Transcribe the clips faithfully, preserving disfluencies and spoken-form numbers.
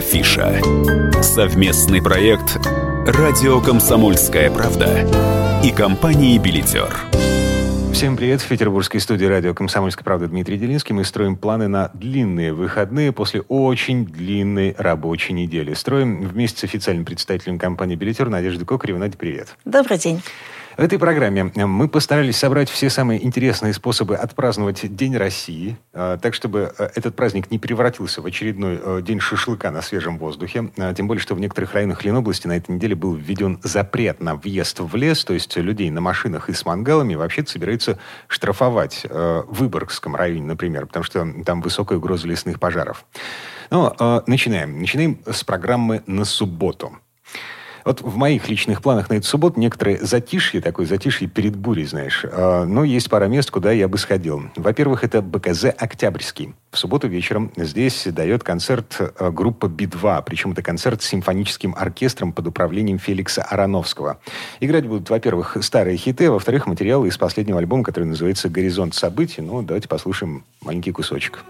Афиша. Совместный проект «Радио Комсомольская правда» и компании «Билетер». Всем привет! В петербургской студии радио «Комсомольская правда» Дмитрий Делинский. Мы строим планы на длинные выходные после очень длинной рабочей недели. Строим вместе с официальным представителем компании «Билетер» Надеждой Кокаревой. Надя, привет! Добрый день! В этой программе мы постарались собрать все самые интересные способы отпраздновать День России, так, чтобы этот праздник не превратился в очередной день шашлыка на свежем воздухе. Тем более, что в некоторых районах Ленобласти на этой неделе был введен запрет на въезд в лес, то есть людей на машинах и с мангалами вообще-то собираются штрафовать в Выборгском районе, например, потому что там высокая угроза лесных пожаров. Ну, начинаем. Начинаем с программы на субботу. Вот в моих личных планах на эту субботу некоторые затишье, такое затишье перед бурей, знаешь. Но есть пара мест, куда я бы сходил. Во-первых, это БКЗ «Октябрьский». В субботу вечером здесь дает концерт группа Би два. Причем это концерт с симфоническим оркестром под управлением Феликса Ароновского. Играть будут, во-первых, старые хиты, а во-вторых, материалы из последнего альбома, который называется «Горизонт событий». Ну, давайте послушаем маленький кусочек.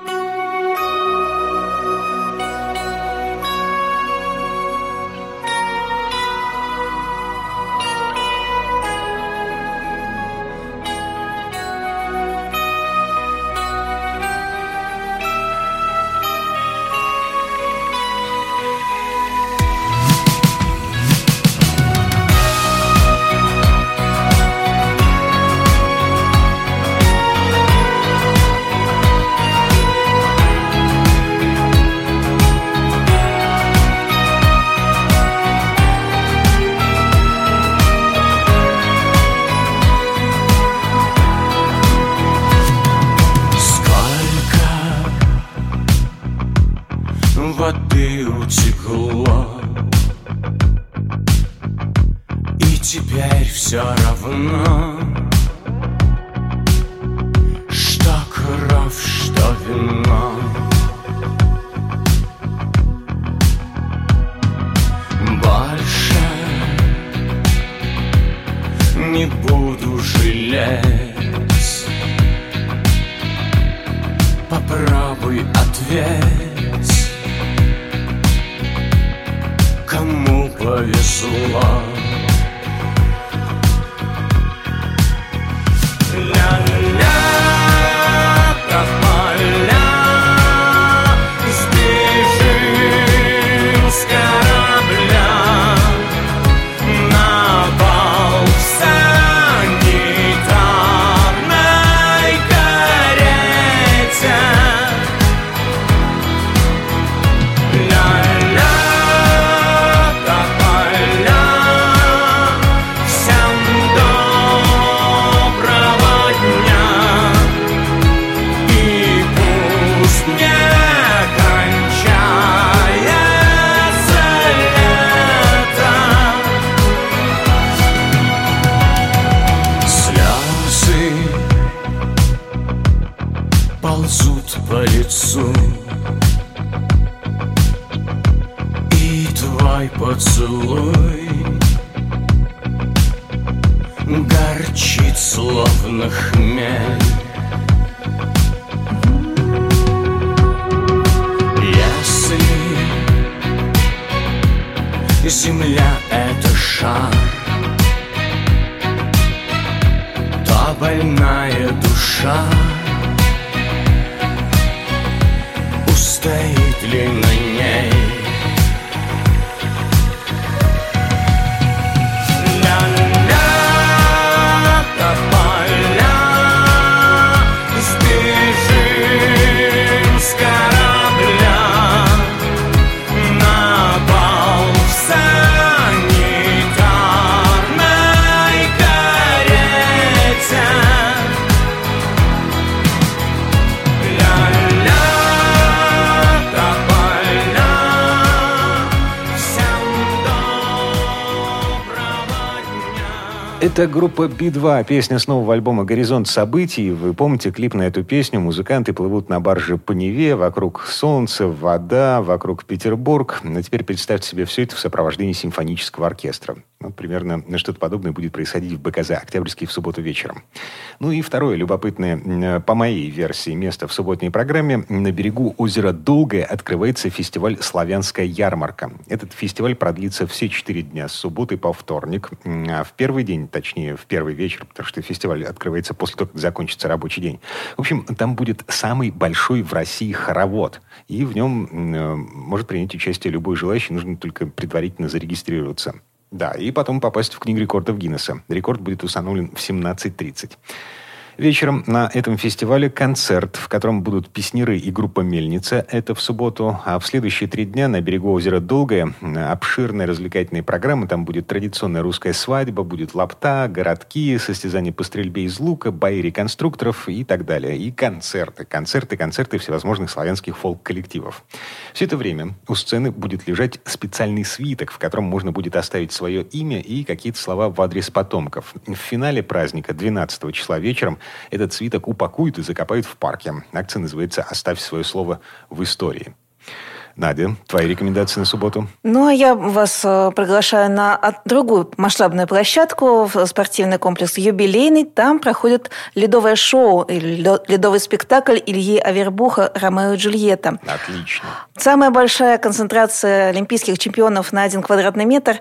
Воды утекло, и теперь все равно, что кровь, что вино. Больше не буду жалеть. Попробуй ответь, кому повезло. Ля-ля-ля, тополя, сбежим с корабля на бал в санитарной карете. Ползут по лицу, и твой поцелуй горчит, словно хмель. Если земля — это шар, то больная душа устоит ли на ней? Ля-ля-ля, тополя, Это группа би два, песня с нового альбома «Горизонт событий». Вы помните клип на эту песню? Музыканты плывут на барже по Неве, вокруг солнце, вода, вокруг Петербург. А теперь представьте себе все это в сопровождении симфонического оркестра. Ну, примерно что-то подобное будет происходить в БКЗ «Октябрьский» в субботу вечером. Ну и второе любопытное, по моей версии, место в субботней программе. На берегу озера Долгое открывается фестиваль «Славянская ярмарка». Этот фестиваль продлится все четыре дня, с субботы по вторник. А в первый день, точнее, в первый вечер, потому что фестиваль открывается после того, как закончится рабочий день. В общем, там будет самый большой в России хоровод. И в нем э, может принять участие любой желающий, нужно только предварительно зарегистрироваться. Да, и потом попасть в книгу рекордов Гиннесса. Рекорд будет установлен в семнадцать тридцать. Вечером на этом фестивале концерт, в котором будут песняры и группа «Мельница». Это в субботу. А в следующие три дня на берегу озера Долгое обширная развлекательная программа. Там будет традиционная русская свадьба, будет лапта, городки, состязания по стрельбе из лука, бои реконструкторов и так далее. И концерты. Концерты, концерты всевозможных славянских фолк-коллективов. Все это время у сцены будет лежать специальный свиток, в котором можно будет оставить свое имя и какие-то слова в адрес потомков. В финале праздника двенадцатого числа вечером этот свиток упакуют и закопают в парке. Акция называется «Оставь свое слово в истории». Надя, твои рекомендации на субботу? Ну, а я вас приглашаю на другую масштабную площадку, в спортивный комплекс «Юбилейный». Там проходит ледовое шоу, ледовый спектакль Ильи Авербуха «Ромео и Джульетта». Отлично. Самая большая концентрация олимпийских чемпионов на один квадратный метр.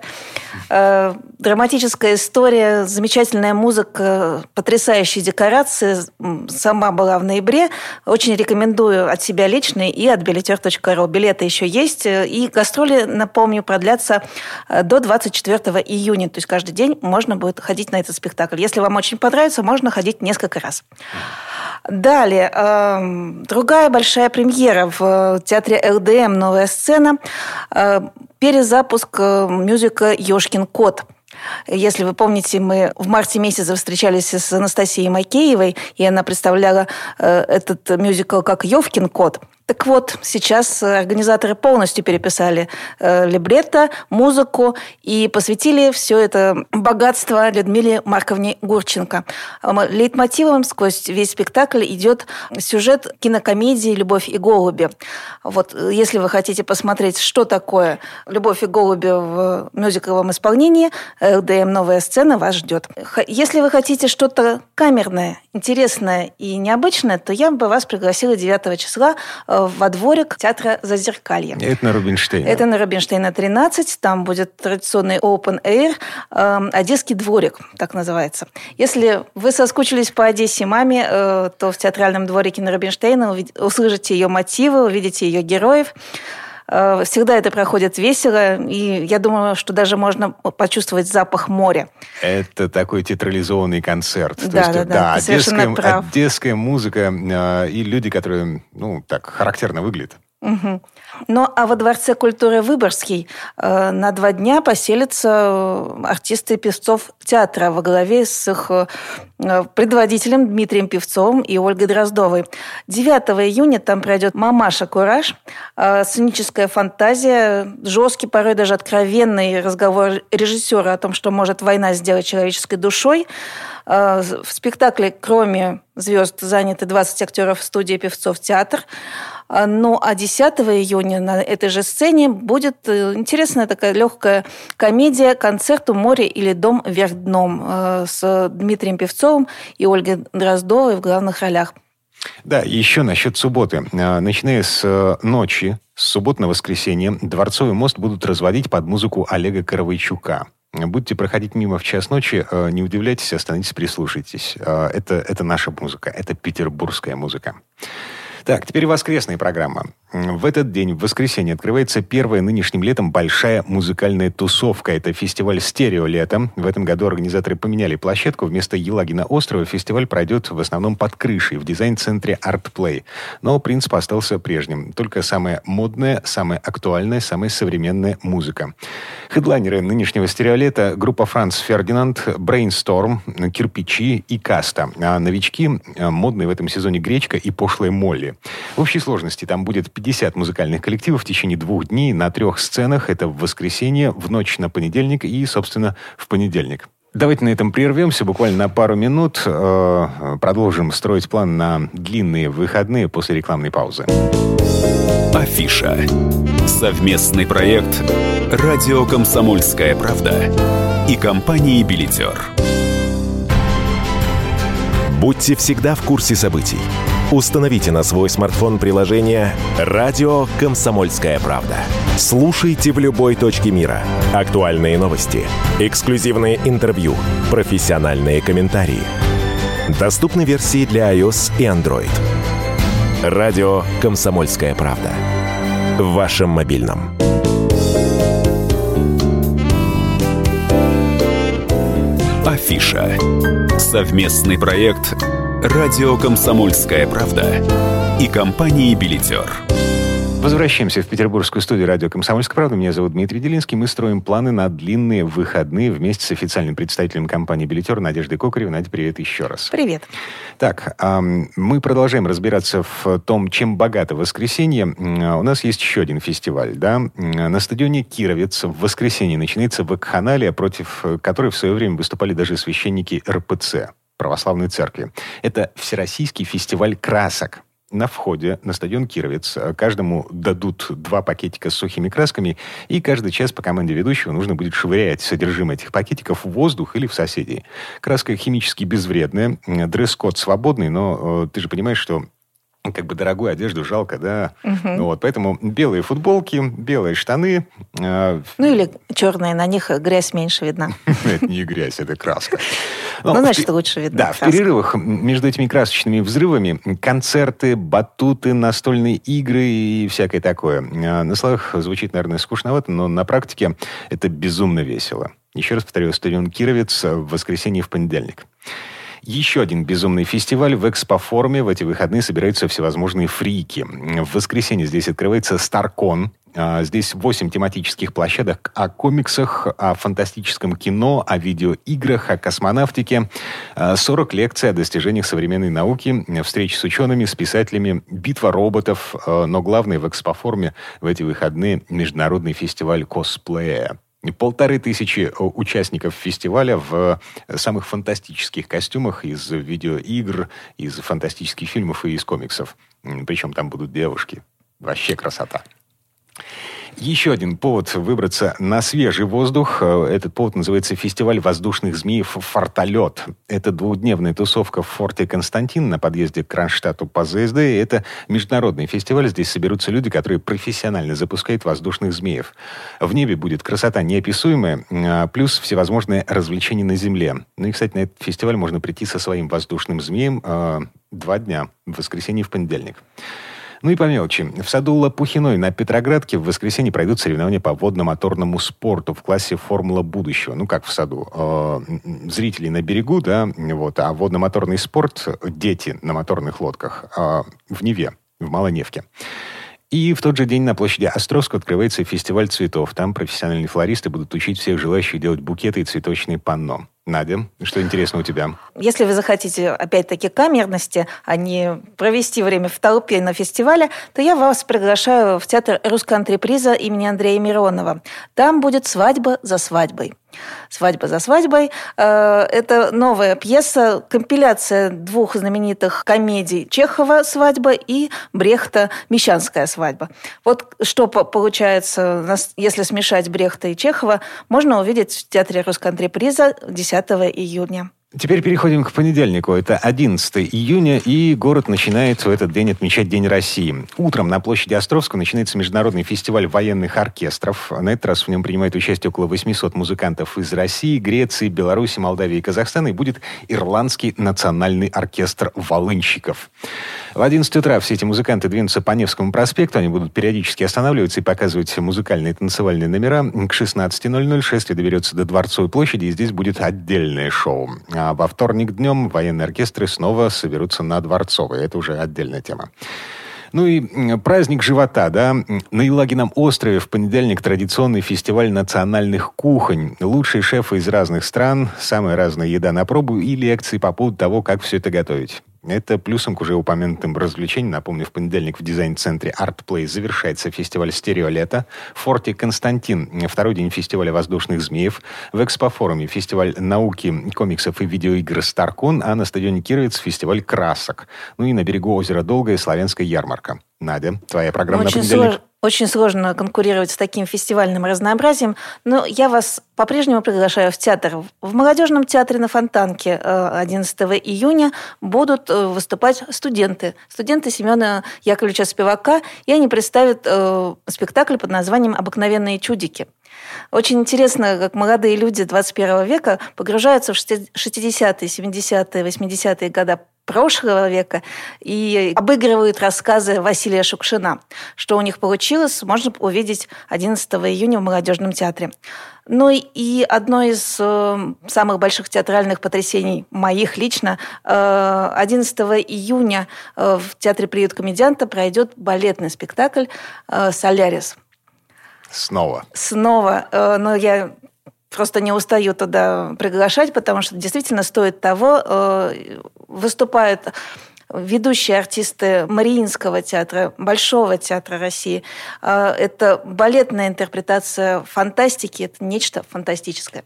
Э, драматическая история, замечательная музыка, потрясающие декорации. Сама была в ноябре. Очень рекомендую от себя лично и от билетер точка ру. Билеты еще есть. И гастроли, напомню, продлятся до двадцать четвёртого июня. То есть каждый день можно будет ходить на этот спектакль. Если вам очень понравится, можно ходить несколько раз. Далее. Э, другая большая премьера в театре эл дэ эм «Новая сцена». Э, перезапуск мюзикла «Ёшкин кот». Если вы помните, мы в марте месяце встречались с Анастасией Макеевой, и она представляла э, этот мюзикл как «Ёвкин кот». Так вот, сейчас организаторы полностью переписали э, либретто, музыку и посвятили все это богатство Людмиле Марковне Гурченко. Лейтмотивом сквозь весь спектакль идет сюжет кинокомедии «Любовь и голуби». Вот, если вы хотите посмотреть, что такое «Любовь и голуби» в мюзикловом исполнении, эл дэ эм «Новая сцена» вас ждет. Если вы хотите что-то камерное, интересное и необычное, то я бы вас пригласила девятого числа во дворик театра «Зазеркалье». Это на Рубинштейна. Это на Рубинштейна тринадцать. Там будет традиционный open air, э, «Одесский дворик», так называется. Если вы соскучились по Одессе маме, э, то в театральном дворике на Рубинштейна услышите ее мотивы, увидите ее героев. Всегда это проходит весело, и я думаю, что даже можно почувствовать запах моря. Это такой театрализованный концерт. Да, То есть, да, да, да, ты совершенно одесская, прав. одесская музыка э, и люди, которые, ну, так характерно выглядят. Угу. Ну, а во Дворце культуры Выборгский э, на два дня поселятся артисты певцов театра во главе с их э, предводителем Дмитрием Певцовым и Ольгой Дроздовой. девятого июня там пройдет «Мамаша Кураж», э, сценическая фантазия, жесткий, порой даже откровенный разговор режиссера о том, что может война сделать человеческой душой. Э, в спектакле, кроме звезд, заняты двадцать актеров студии «Певцов театр». Ну, а десятого июня на этой же сцене будет интересная такая легкая комедия «Концерт у моря или дом вверх дном» с Дмитрием Певцовым и Ольгой Дроздовой в главных ролях. Да, еще насчет субботы. Начиная с ночи, с субботы на воскресенье, Дворцовый мост будут разводить под музыку Олега Коровайчука. Будете проходить мимо в час ночи, не удивляйтесь, остановитесь, прислушайтесь. Это, это наша музыка, это петербургская музыка. Так, теперь воскресная программа. В этот день, в воскресенье, открывается первая нынешним летом большая музыкальная тусовка. Это фестиваль «Стерео лето». В этом году организаторы поменяли площадку. Вместо Елагина острова фестиваль пройдет в основном под крышей, в дизайн-центре «Артплей». Но принцип остался прежним. Только самая модная, самая актуальная, самая современная музыка. Хедлайнеры нынешнего «Стерео лета» — группа «Франц Фердинанд», «Брейнсторм», «Кирпичи» и «Каста». А новички — модные в этом сезоне «Гречка» и «Пошлая Молли». В общей сложности там будет пятьдесят музыкальных коллективов в течение двух дней на трех сценах. Это в воскресенье, в ночь на понедельник и, собственно, в понедельник. Давайте на этом прервемся буквально на пару минут. Продолжим строить план на длинные выходные после рекламной паузы. Афиша. Совместный проект «Радио Комсомольская правда» и компании «Билетер». Будьте всегда в курсе событий. Установите на свой смартфон приложение «Радио Комсомольская правда». Слушайте в любой точке мира. Актуальные новости, эксклюзивные интервью, профессиональные комментарии. Доступны версии для iOS и Android. «Радио Комсомольская правда». В вашем мобильном. Афиша. Совместный проект «Радио Комсомольская правда» и компании «Билетер». Возвращаемся в петербургскую студию радио «Комсомольская правда». Меня зовут Дмитрий Делинский. Мы строим планы на длинные выходные вместе с официальным представителем компании «Билетер» Надеждой Кокаревой. Надя, привет еще раз. Привет. Так, мы продолжаем разбираться в том, чем богато воскресенье. У нас есть еще один фестиваль, да? На стадионе «Кировец» в воскресенье начинается вакханалия, против которой в свое время выступали даже священники эр пэ цэ, Православной Церкви. Это Всероссийский фестиваль красок. На входе на стадион «Кировец» каждому дадут два пакетика с сухими красками, и каждый час по команде ведущего нужно будет швырять содержимое этих пакетиков в воздух или в соседей. Краска химически безвредная, дресс-код свободный, но э, ты же понимаешь, что как бы дорогую одежду жалко, да? Угу. Ну, вот, поэтому белые футболки, белые штаны. Э, ну, или черные, на них грязь меньше видна. Это не грязь, это краска. Ну, значит, лучше видно. Да, в перерывах между этими красочными взрывами концерты, батуты, настольные игры и всякое такое. На словах звучит, наверное, скучновато, но на практике это безумно весело. Еще раз повторю, стадион «Кировец» в воскресенье и в понедельник. Еще один безумный фестиваль. В экспоформе в эти выходные собираются всевозможные фрики. В воскресенье здесь открывается Старкон. Здесь восемь тематических площадок о комиксах, о фантастическом кино, о видеоиграх, о космонавтике. сорок лекций о достижениях современной науки, встречи с учеными, с писателями, битва роботов. Но главное в экспоформе в эти выходные международный фестиваль косплея. Полторы тысячи участников фестиваля в самых фантастических костюмах из видеоигр, из фантастических фильмов и из комиксов. Причем там будут девушки. Вообще красота. Еще один повод выбраться на свежий воздух. Этот повод называется «Фестиваль воздушных змеев «Фортолет». Это двухдневная тусовка в форте Константин на подъезде к Кронштадту по зэ эс дэ. Это международный фестиваль. Здесь соберутся люди, которые профессионально запускают воздушных змеев. В небе будет красота неописуемая, плюс всевозможные развлечения на земле. Ну и, кстати, на этот фестиваль можно прийти со своим воздушным змеем э, два дня, в воскресенье и в понедельник. Ну и по мелочи. В саду Лопухиной на Петроградке в воскресенье пройдут соревнования по водно-моторному спорту в классе «Формула будущего». Ну, как в саду. Э, зрители на берегу, да, вот, а водно-моторный спорт – дети на моторных лодках э, в Неве, в Малоневке. И в тот же день на площади Островского открывается фестиваль цветов. Там профессиональные флористы будут учить всех желающих делать букеты и цветочные панно. Надя, что интересно у тебя? Если вы захотите, опять-таки, камерности, а не провести время в толпе на фестивале, то я вас приглашаю в театр «Русская антреприза» имени Андрея Миронова. Там будет «Свадьба за свадьбой». «Свадьба за свадьбой» – это новая пьеса, компиляция двух знаменитых комедий Чехова «Свадьба» и Брехта «Мещанская свадьба». Вот что получается, если смешать Брехта и Чехова, можно увидеть в театре «Русская антреприза» десятого июня. Теперь переходим к понедельнику. Это одиннадцатого июня, и город начинает в этот день отмечать День России. Утром на площади Островского начинается международный фестиваль военных оркестров. На этот раз в нем принимает участие около восемьсот музыкантов из России, Греции, Беларуси, Молдавии и Казахстана. И будет Ирландский национальный оркестр волынщиков. В одиннадцать утра все эти музыканты двинутся по Невскому проспекту. Они будут периодически останавливаться и показывать музыкальные и танцевальные номера. К шестнадцати ноль-ноль шествие доберется до Дворцовой площади, и здесь будет отдельное шоу. А во вторник днем военные оркестры снова соберутся на Дворцовой. Это уже отдельная тема. Ну и праздник живота, да. На Елагином острове в понедельник традиционный фестиваль национальных кухонь. Лучшие шефы из разных стран, самая разная еда на пробу и лекции по поводу того, как все это готовить. Это плюсом к уже упомянутым развлечениям. Напомню, в понедельник в дизайн-центре ArtPlay завершается фестиваль «Стереолето». В форте «Константин» второй день фестиваля «Воздушных змеев». В экспофоруме фестиваль науки, комиксов и видеоигр «Старкон», а на стадионе «Кировец» фестиваль красок. Ну и на берегу озера Долгое славянская ярмарка. Надя, твоя программа Очень на понедельник? Слож... Очень сложно конкурировать с таким фестивальным разнообразием, но я вас по-прежнему приглашаю в театр. В молодежном театре на Фонтанке одиннадцатого июня будут выступать студенты. Студенты Семена Яковлевича Спивака, и они представят э, спектакль под названием «Обыкновенные чудики». Очень интересно, как молодые люди двадцать первого века погружаются в шестидесятые, семидесятые, восьмидесятые годы прошлого века и обыгрывают рассказы Василия Шукшина. Что у них получилось, можно увидеть одиннадцатого июня в молодежном театре. Ну и одно из э, самых больших театральных потрясений моих лично, э, одиннадцатого июня э, в Театре «Приют комедианта» пройдет балетный спектакль э, «Солярис». Снова. Снова. Э, но я просто не устаю туда приглашать, потому что действительно стоит того. Э, выступают ведущие артисты Мариинского театра, Большого театра России. Э, это балетная интерпретация фантастики, это нечто фантастическое.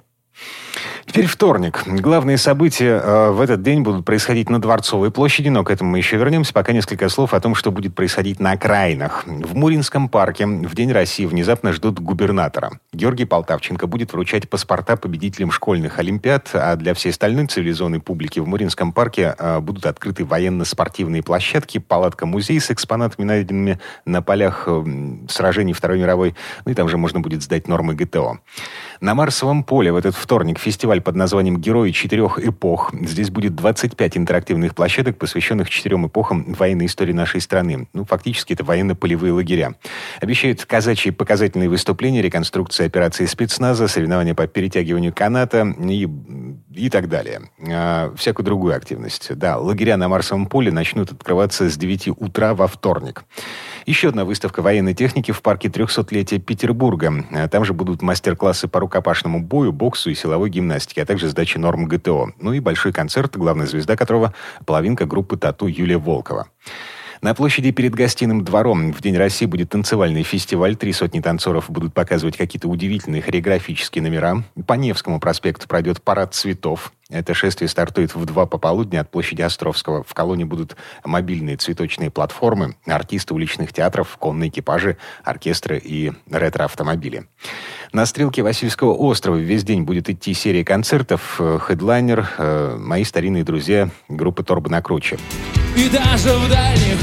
Теперь вторник. Главные события э, в этот день будут происходить на Дворцовой площади, но к этому мы еще вернемся. Пока несколько слов о том, что будет происходить на окраинах. В Муринском парке в День России внезапно ждут губернатора. Георгий Полтавченко будет вручать паспорта победителям школьных олимпиад, а для всей остальной цивилизованной публики в Муринском парке э, будут открыты военно-спортивные площадки, палатка-музей с экспонатами, найденными на полях э, сражений Второй мировой. Ну и там же можно будет сдать нормы ГТО. На Марсовом поле в этот вторник фестиваль под названием «Герои четырех эпох». Здесь будет двадцать пять интерактивных площадок, посвященных четырем эпохам военной истории нашей страны. Ну, фактически, это военно-полевые лагеря. Обещают казачьи показательные выступления, реконструкция операции спецназа, соревнования по перетягиванию каната и, и так далее. А, всякую другую активность. Да, лагеря на Марсовом поле начнут открываться с девяти утра во вторник. Еще одна выставка военной техники в парке трехсотлетия Петербурга. Там же будут мастер-классы по рукопашному бою, боксу и силовой гимнастике, а также сдача норм ГТО. Ну и большой концерт, главная звезда которого – половинка группы «Тату» Юлия Волкова. На площади перед Гостиным двором в День России будет танцевальный фестиваль. Три сотни танцоров будут показывать какие-то удивительные хореографические номера. По Невскому проспекту пройдет парад цветов. Это шествие стартует в два пополудни от площади Островского. В колонне будут мобильные цветочные платформы, артисты уличных театров, конные экипажи, оркестры и ретро-автомобили. На стрелке Васильевского острова весь день будет идти серия концертов. Хедлайнер э, «Мои старинные друзья» группы «Торба на круче». И даже в дальних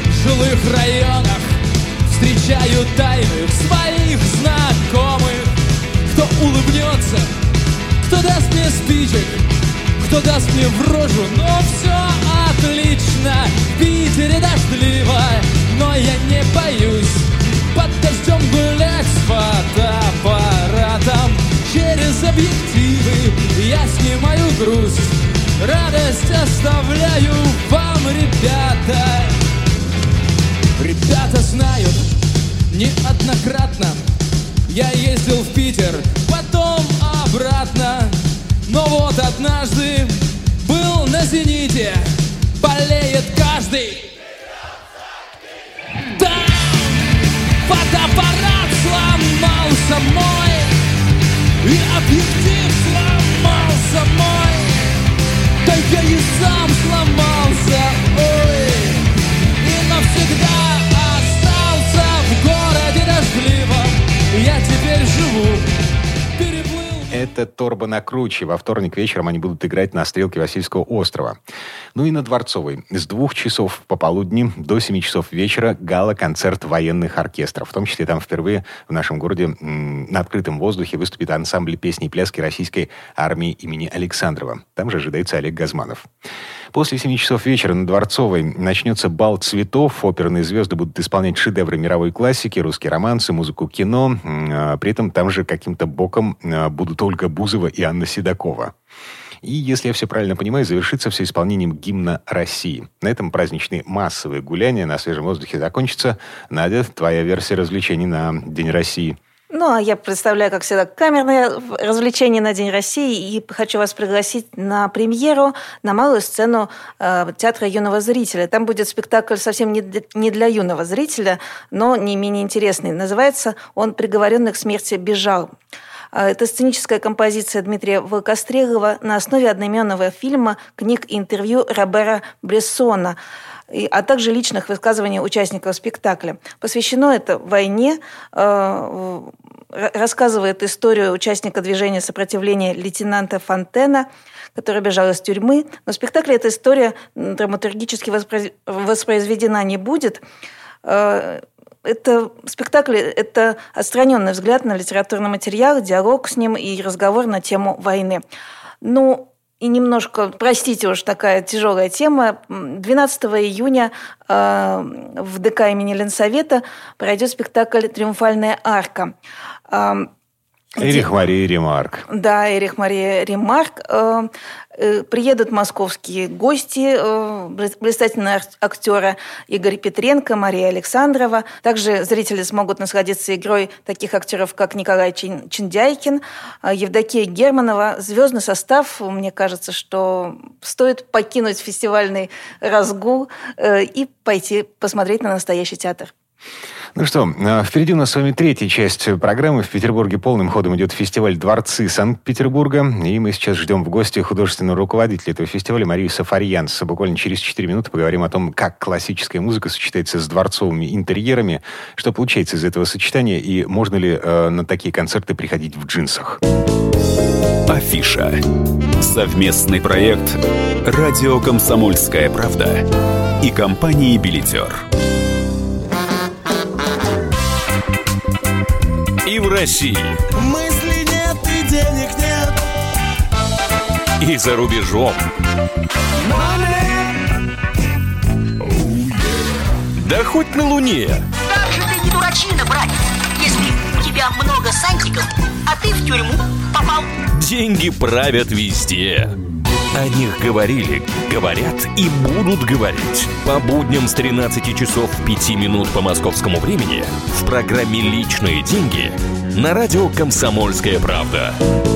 жилых районах встречаю тайных своих знакомых. Кто улыбнется, кто даст мне спичек, кто даст мне в рожу, но все отлично. В Питере дождливо, но я не боюсь под дождем гулять с фотоаппаратом. Через объективы я снимаю грусть, радость оставляю вам, ребята. Ребята знают, неоднократно я ездил в Питер, потом обратно. Но вот однажды был на «Зените», болеет каждый. Там фотоаппарат сломался мой, и объектив сломался мой. Да я и сам сломался, ой, и навсегда остался в городе дождливом. Я теперь живу, переплыл. Это «Торба на круче». Во вторник вечером они будут играть на стрелке Васильевского острова. Ну и на Дворцовой. С двух часов пополудни до семи часов вечера гала-концерт военных оркестров. В том числе там впервые в нашем городе м- на открытом воздухе выступит ансамбль песни и пляски российской армии имени Александрова. Там же ожидается Олег Газманов. После семи часов вечера на Дворцовой начнется бал цветов. Оперные звезды будут исполнять шедевры мировой классики, русские романсы, музыку кино. При этом там же каким-то боком будут Ольга Бузова и Анна Седокова. И, если я все правильно понимаю, завершится все исполнением гимна России. На этом праздничные массовые гуляния на свежем воздухе закончатся. Надя, твоя версия развлечений на День России? Ну, а я представляю, как всегда, камерное развлечение на День России, и хочу вас пригласить на премьеру на малую сцену э, Театра юного зрителя. Там будет спектакль совсем не для, не для юного зрителя, но не менее интересный. Называется он «Приговоренный к смерти бежал». Это сценическая композиция Дмитрия Волкострелова на основе одноименного фильма, книг и интервью Робера Брессона, а также личных высказываний участников спектакля. Посвящено это войне, рассказывает историю участника движения сопротивления лейтенанта Фонтена, который бежал из тюрьмы. Но в спектакле эта история драматургически воспроизведена не будет. Это спектакль – это отстраненный взгляд на литературный материал, диалог с ним и разговор на тему войны. Ну, и немножко, простите уж, такая тяжелая тема. двенадцатого июня э, в ДК имени Ленсовета пройдет спектакль «Триумфальная арка». Э, Эрих Мария Ремарк. Да, Эрих Мария Ремарк. Э, э, приедут московские гости, э, блистательные актеры Игорь Петренко, Мария Александрова. Также зрители смогут насладиться игрой таких актеров, как Николай Чин- Чиндяйкин, э, Евдокия Германова. Звездный состав, мне кажется, что стоит покинуть фестивальный разгул э, и пойти посмотреть на настоящий театр. Ну что, впереди у нас с вами третья часть программы. В Петербурге полным ходом идет фестиваль «Дворцы Санкт-Петербурга». И мы сейчас ждем в гости художественного руководителя этого фестиваля Марию Сафарьянц. Буквально через четыре минуты поговорим о том, как классическая музыка сочетается с дворцовыми интерьерами, что получается из этого сочетания и можно ли э, на такие концерты приходить в джинсах. Афиша. Совместный проект «Радио Комсомольская правда» и компании «Билетер». И в России. Мысли нет и денег нет. И за рубежом. Money. Oh, yeah. Да хоть на Луне. Как же ты не дурачина, братец, если у тебя много сантиков, а ты в тюрьму попал. Деньги правят везде. О них говорили, говорят и будут говорить. По будням с тринадцати часов пяти минут по московскому времени в программе «Личные деньги» на радио «Комсомольская правда».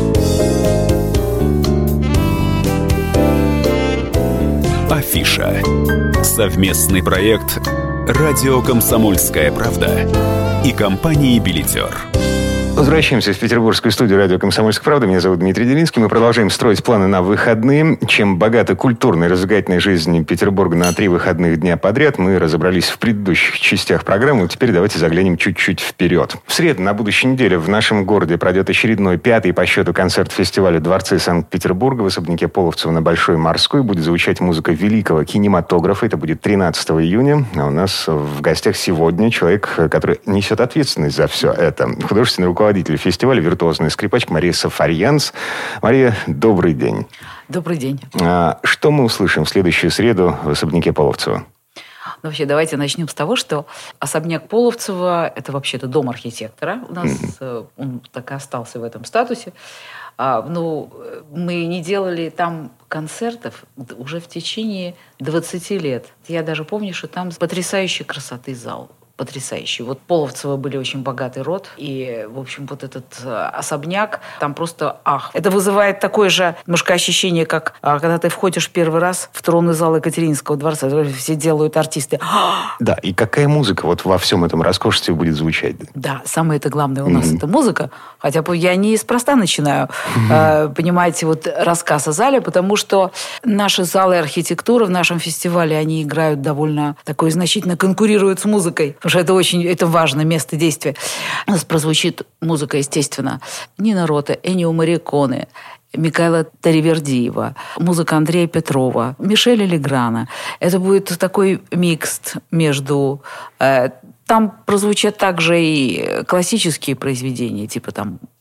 Афиша. Совместный проект «Радио Комсомольская правда» и компании «Билетер». Возвращаемся в петербургскую студию радио «Комсомольская правда». Меня зовут Дмитрий Делинский. Мы продолжаем строить планы на выходные. Чем богата культурная и развлекательная жизнь Петербурга на три выходных дня подряд, мы разобрались в предыдущих частях программы. Теперь давайте заглянем чуть-чуть вперед. В среду на будущей неделе в нашем городе пройдет очередной пятый по счету концерт фестиваля «Дворцы Санкт-Петербурга» в особняке Половцева на Большой Морской. Будет звучать музыка великого кинематографа. Это будет тринадцатого июня. А у нас в гостях сегодня человек, который несет ответственность за все это. Художественный руководитель руководитель фестиваля, виртуозная скрипачка Мария Сафарьянц. Мария, добрый день. Добрый день. А, что мы услышим в следующую среду в особняке Половцева? Ну, вообще, давайте начнем с того, что особняк Половцева – это вообще-то дом архитектора. У нас mm-hmm. он так и остался в этом статусе. А, ну, мы не делали там концертов уже в течение двадцати лет. Я даже помню, что там потрясающей красоты зал. Потрясающий. Вот Половцева были очень богатый род. И, в общем, вот этот особняк, там просто ах. Это вызывает такое же немножко ощущение, как когда ты входишь первый раз в тронный зал Екатерининского дворца. Все делают артисты. Да, и какая музыка вот во всем этом роскошестве будет звучать? Да, самое это главное у нас mm-hmm. это музыка. Хотя я неспроста начинаю, mm-hmm. э, понимаете, вот рассказ о зале, потому что наши залы архитектуры в нашем фестивале, они играют довольно такое значительно, конкурируют с музыкой. Потому что это очень это важное место действия. У нас прозвучит музыка, естественно, Нино Рота, Эннио Морриконе, Микаэла Таривердиева, музыка Андрея Петрова, Мишеля Леграна. Это будет такой микс между... Э, там прозвучат также и классические произведения, типа там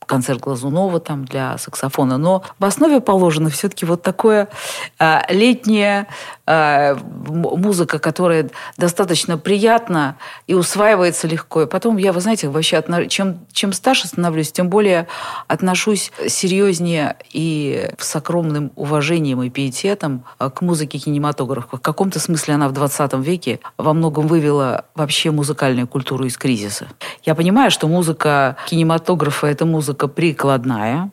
концерт Глазунова там для саксофона. Но в основе положено все-таки вот такое э, летняя э, музыка, которая достаточно приятна и усваивается легко. И потом я, вы знаете, вообще отно... чем, чем старше становлюсь, тем более отношусь серьезнее и с огромным уважением и пиететом к музыке кинематографа. В каком-то смысле она в двадцатом веке во многом вывела вообще музыкальную культуру из кризиса. Я понимаю, что музыка кинематографа – это музыка прикладная,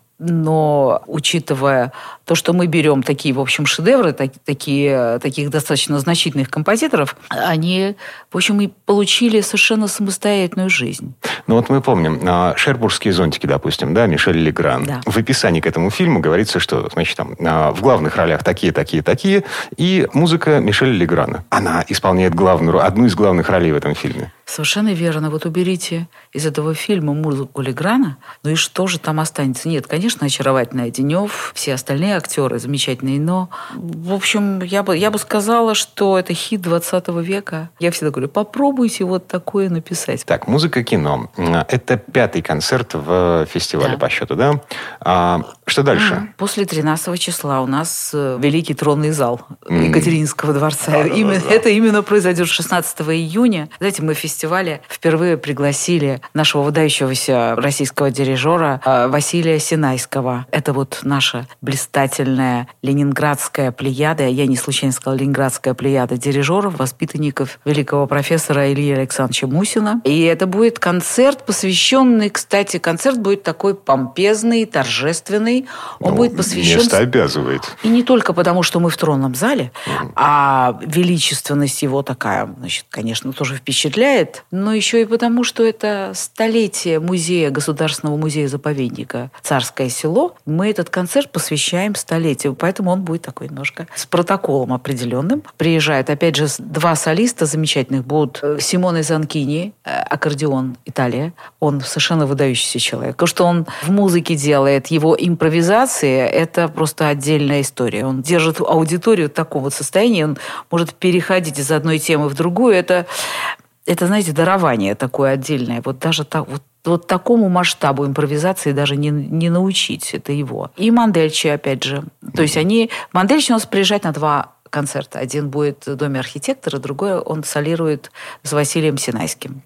но учитывая то, что мы берем такие, в общем, шедевры, так, такие, таких достаточно значительных композиторов, они, в общем, и получили совершенно самостоятельную жизнь. Ну вот мы помним, «Шербургские зонтики», допустим, да, Мишель Легран. Да. В описании к этому фильму говорится, что, значит, там в главных ролях такие, такие, такие, и музыка Мишеля Леграна. Она исполняет главную, одну из главных ролей в этом фильме. Совершенно верно. Вот уберите из этого фильма музыку Леграна, ну и что же там останется? Нет, конечно, очаровательный Одинев, все остальные актеры замечательные, но, в общем, я бы, я бы сказала, что это хит двадцатого века. Я всегда говорю, попробуйте вот такое написать. Так, музыка, кино. Это пятый концерт в фестивале, да, по счету, да? А, что дальше? А, после тринадцатого числа у нас Великий тронный зал mm. Екатерининского дворца. Да, именно, да, да. Это именно произойдет шестнадцатого июня. Знаете, мы в фестивале впервые пригласили нашего выдающегося российского дирижера Василия Синайского. Это вот наша блистательная ленинградская плеяда, я не случайно сказала ленинградская плеяда дирижеров, воспитанников великого профессора Ильи Александровича Мусина. И это будет концерт, посвященный, кстати, концерт будет такой помпезный, торжественный. Он ну, будет посвящен... Место обязывает. И не только потому, что мы в тронном зале, mm. а величественность его такая, значит, конечно, тоже впечатляет, но еще и потому, что это столетие музея, Государственного музея-заповедника «Царское село». Мы этот концерт посвящаем столетию, поэтому он будет такой немножко с протоколом определенным. Приезжают, опять же, два солиста замечательных. Будут Симоне Занкини, аккордеон, Италия. Он совершенно выдающийся человек. То, что он в музыке делает, его импровизация, это просто отдельная история. Он держит аудиторию в таком вот состоянии, он может переходить из одной темы в другую. Это, это знаете, дарование такое отдельное. Вот даже так вот. Вот такому масштабу импровизации даже не, не научить. Это его. И Мандельчи, опять же. То есть они... Мандельчи у нас приезжает на два концерта. Один будет в Доме архитектора, другой он солирует с Василием Синайским.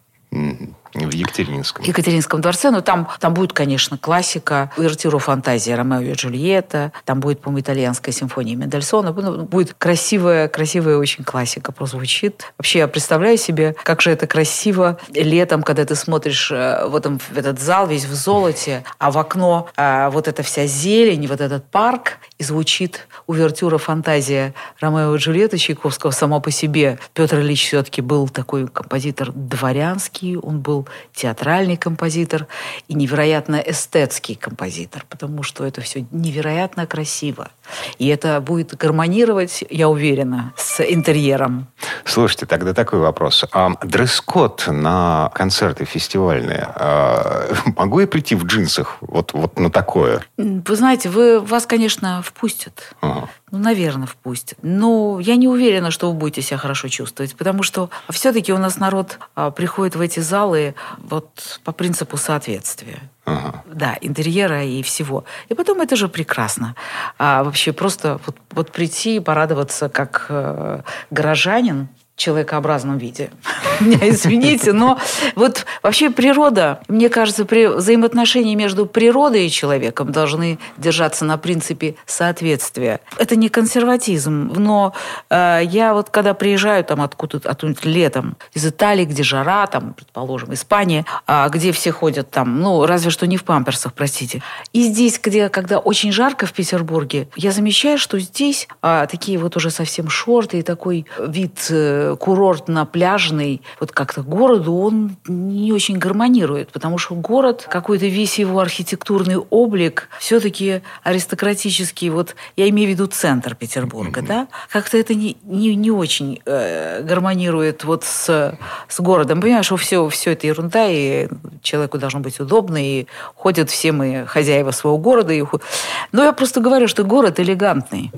В Екатерининском. В Екатерининском дворце. Но там, там будет, конечно, классика. Увертюра «Фантазия» Ромео и Джульетта. Там будет, по-моему, итальянская симфония Мендельсона. Будет красивая, красивая очень классика прозвучит. Вообще, я представляю себе, как же это красиво летом, когда ты смотришь в, этом, в этот зал весь в золоте, а в окно а, вот эта вся зелень, вот этот парк, и звучит увертюра «Фантазия» Ромео и Джульетты Чайковского само по себе. Петр Ильич все-таки был такой композитор дворянский, он был театральный композитор и невероятно эстетский композитор, потому что это все невероятно красиво. И это будет гармонировать, я уверена, с интерьером. Слушайте, тогда такой вопрос. А дресс-код на концерты фестивальные, а, могу я прийти в джинсах вот, вот на такое? Вы знаете, вы, вас, конечно, впустят. Ага. Ну, наверное, впустят. Но я не уверена, что вы будете себя хорошо чувствовать, потому что все-таки у нас народ а, приходит в эти залы вот по принципу соответствия. Ага. Да, интерьера и всего. И потом это же прекрасно. А вообще просто вот, вот прийти и порадоваться как э, горожанин в человекообразном виде. Меня извините, но вот вообще природа, мне кажется, при взаимоотношения между природой и человеком должны держаться на принципе соответствия. Это не консерватизм, но э, я вот когда приезжаю там откуда-то, откуда летом из Италии, где жара, там, предположим, Испания, э, где все ходят там, ну, разве что не в памперсах, простите. И здесь, где, когда очень жарко в Петербурге, я замечаю, что здесь э, такие вот уже совсем шорты и такой вид э, курортно-пляжный, вот как-то городу он не очень гармонирует, потому что город, какой-то весь его архитектурный облик все-таки аристократический, вот я имею в виду центр Петербурга, mm-hmm. да, как-то это не, не, не очень э, гармонирует вот с, с городом. Понимаешь, что все, все это ерунда, и человеку должно быть удобно, и ходят все мы хозяева своего города. И... Но я просто говорю, что город элегантный.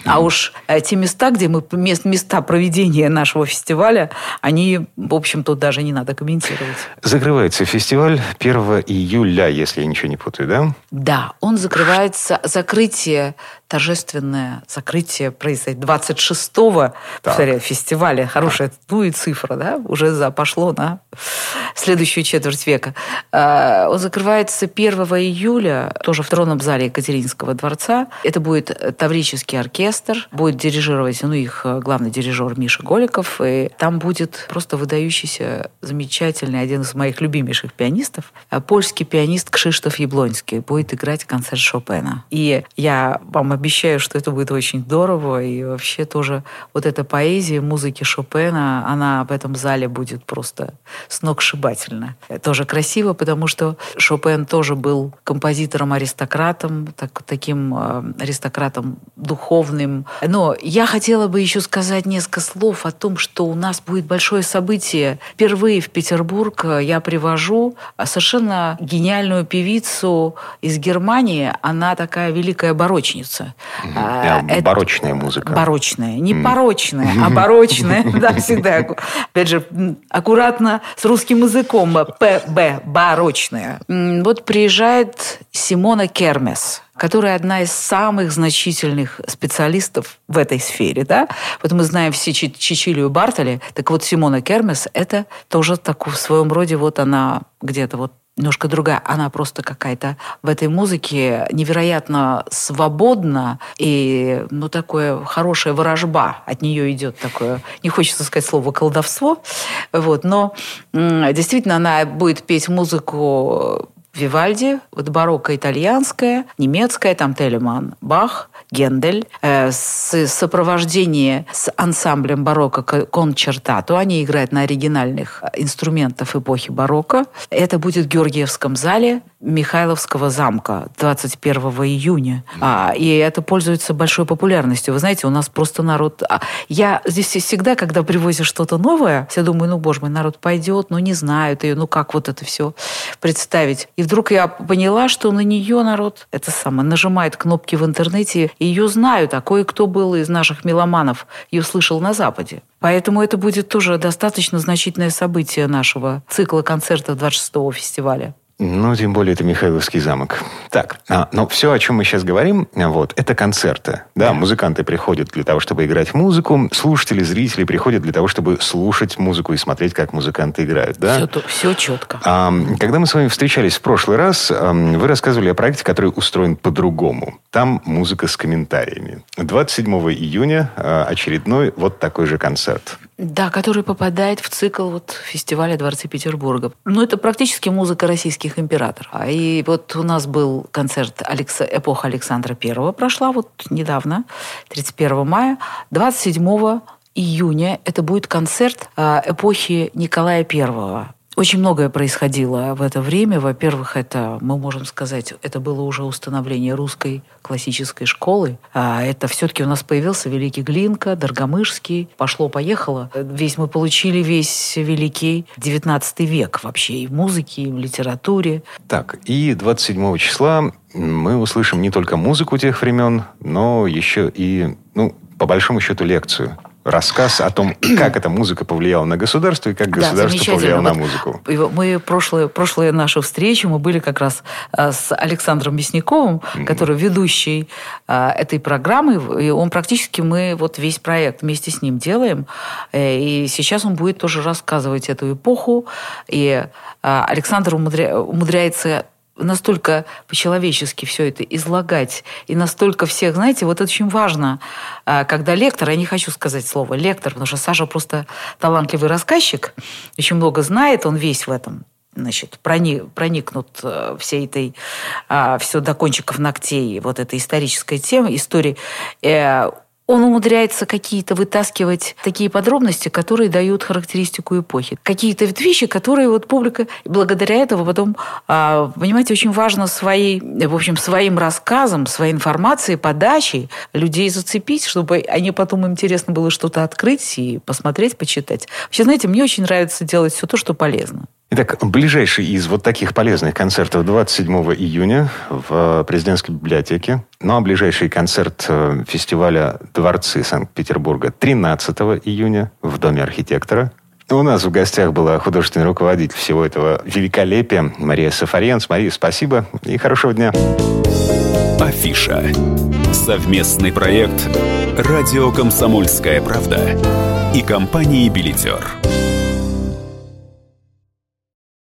А уж те места, где мы места проведения нашего фестиваля, они, в общем, тут даже не надо комментировать. Закрывается фестиваль первого июля, если я ничего не путаю, да? Да, он закрывается, закрытие, торжественное закрытие происходит двадцать шестого, повторяю, фестиваля. Хорошая, ну и цифра, да, уже за, пошло на следующую четверть века. Он закрывается первого июля, тоже в тронном зале Екатерининского дворца. Это будет таврический оркестр, будет дирижировать, ну, их главный дирижер Миша Голиков, и там будет просто выдающийся, замечательный, один из моих любимейших пианистов, польский пианист Кшиштоф Яблонский, будет играть концерт Шопена. И я вам обещаю, что это будет очень здорово, и вообще тоже вот эта поэзия музыки Шопена, она в этом зале будет просто сногсшибательна. Тоже красиво, потому что Шопен тоже был композитором-аристократом, так, таким э, аристократом духовным. Но я хотела бы еще сказать несколько слов о том, что у нас будет большое событие. Впервые в Петербург я привожу совершенно гениальную певицу из Германии. Она такая великая барочница. Mm-hmm. Это барочная музыка. Барочная. Не mm-hmm. порочная, а барочная. Да, всегда. Опять же, аккуратно с русским языком. П-Б. Барочная. Вот приезжает Симона Кермес, которая одна из самых значительных специалистов в этой сфере. Да? Вот мы знаем все Чичилию Бартоли. Так вот, Симона Кермес – это тоже так, в своем роде, вот она где-то вот немножко другая. Она просто какая-то в этой музыке невероятно свободна, и ну, такое хорошая ворожба от нее идет такое, не хочется сказать слово колдовство, вот, но м- действительно она будет петь музыку Вивальди, вот барокко итальянская, немецкая, там Телеман, Бах, Гендель, э, с сопровождением с ансамблем барокко кончертато. Они играют на оригинальных инструментах эпохи барокко. Это будет в Георгиевском зале Михайловского замка двадцать первого июня. А, и это пользуется большой популярностью. Вы знаете, у нас просто народ... Я здесь всегда, когда привозишь что-то новое, все думаю, ну, боже мой, народ пойдет, ну, не знают ее, ну, как вот это все представить. И вдруг я поняла, что на нее народ это самое, нажимает кнопки в интернете, и ее знают, а кое-кто был из наших меломанов, ее слышал на Западе. Поэтому это будет тоже достаточно значительное событие нашего цикла концертов двадцать шестого фестиваля. Ну, тем более, это Михайловский замок. Так, а, но все, о чем мы сейчас говорим, вот, это концерты. Да, да, музыканты приходят для того, чтобы играть музыку, слушатели, зрители приходят для того, чтобы слушать музыку и смотреть, как музыканты играют, да? Все, все четко. А, когда мы с вами встречались в прошлый раз, вы рассказывали о проекте, который устроен по-другому. Там музыка с комментариями. двадцать седьмого июня очередной вот такой же концерт. Да, который попадает в цикл вот фестиваля Дворцы Петербурга. Ну, это практически музыка российских императоров. И вот у нас был концерт Алекс... «Эпоха Александра Первого» прошла вот недавно, тридцать первого мая. двадцать седьмого июня это будет концерт эпохи Николая Первого. Очень многое происходило в это время. Во-первых, это, мы можем сказать, это было уже установление русской классической школы. А это все-таки у нас появился великий Глинка, Доргомышский. Пошло-поехало. Весь мы получили весь великий девятнадцатый век вообще и в музыке, и в литературе. Так, и двадцать седьмого числа мы услышим не только музыку тех времен, но еще и, ну, по большому счету, лекцию. Рассказ о том, как эта музыка повлияла на государство и как государство да, повлияло на музыку. Мы прошлые, прошлые наши встречи, мы были как раз с Александром Мясниковым, mm-hmm. который ведущий этой программы, и он практически, мы вот весь проект вместе с ним делаем, и сейчас он будет тоже рассказывать эту эпоху, и Александр умудря... умудряется настолько по-человечески все это излагать, и настолько всех, знаете, вот это очень важно, когда лектор, я не хочу сказать слово лектор, потому что Саша просто талантливый рассказчик, очень много знает, он весь в этом, значит, проник, проникнут всей этой, все до кончиков ногтей, вот этой исторической темы, истории. Он умудряется какие-то вытаскивать такие подробности, которые дают характеристику эпохи. Какие-то вещи, которые вот публика благодаря этому потом, понимаете, очень важно своей, в общем, своим рассказом, своей информацией, подачей людей зацепить, чтобы они потом им интересно было что-то открыть и посмотреть, почитать. Вообще, знаете, мне очень нравится делать все то, что полезно. Итак, ближайший из вот таких полезных концертов двадцать седьмого июня в Президентской библиотеке. Ну, а ближайший концерт фестиваля «Дворцы» Санкт-Петербурга тринадцатого июня в Доме архитектора. У нас в гостях была художественный руководитель всего этого великолепия Мария Сафарьянц. Мария, спасибо и хорошего дня. Афиша. Совместный проект «Радио Комсомольская правда» и компании «Билетер».